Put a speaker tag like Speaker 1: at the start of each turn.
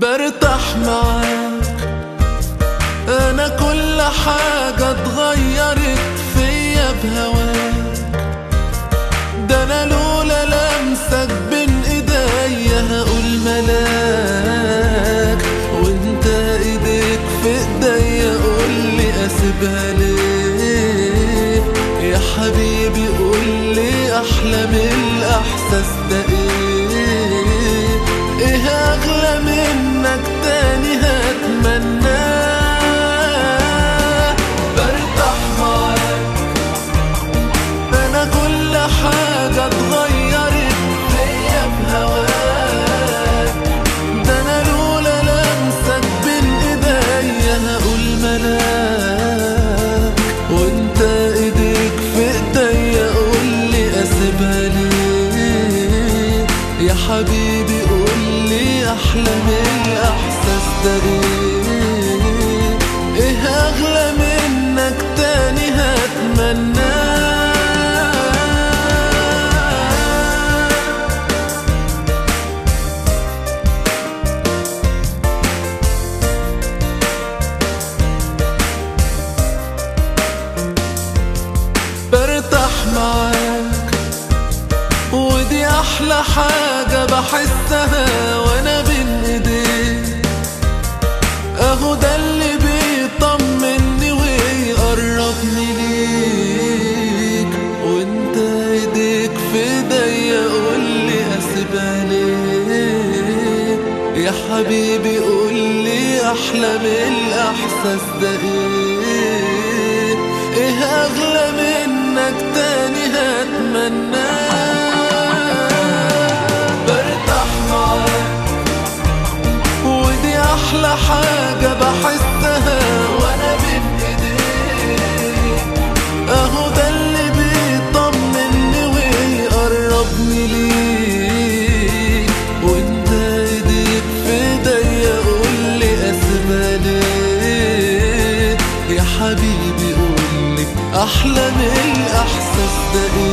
Speaker 1: برتاح معاك. انا كل حاجة اتغيرت فيا بهواك، ده انا لولا لمسك بين ايديا هقول ملاك، وانت ايديك في ايديا قولي اسيبها ليه؟ يا حبيبي قولي احلى من الاحساس ده ايه؟ ايه اغلى منك تاني هتمناه؟ برتاح معاك. انا كل حاجة اتغيرت فيا بهواك، ده انا لولا لمسك بين ايديا هقول ملاك، وانت ايديك في ايديا قولي اسيبها ليه؟ يا حبيبي قولي احلى من الاحساس ده ايه؟ ايه اغلى منك تاني هتمناه؟ برتاح معاك، ودي احلى حاجة بحسها وانا بين ايديك، اهو ده اللي بيطمني ويقربني ليك، وانت ايديك في ايديا قولي اسيبها ليه؟ يا حبيبي قولي احلى من الاحساس ده ايه؟ ايه اغلى منك تاني هتمناه؟ برتاح معاك، ودي احلى حاجة بحسها وانا بين ايديك، اهو ده اللي بيطمني ويقربني ليك، وانت ايديك في ايديا قولي اسيبها ليه؟ يا حبيبي قولي احلى من الاحساس ده ايه؟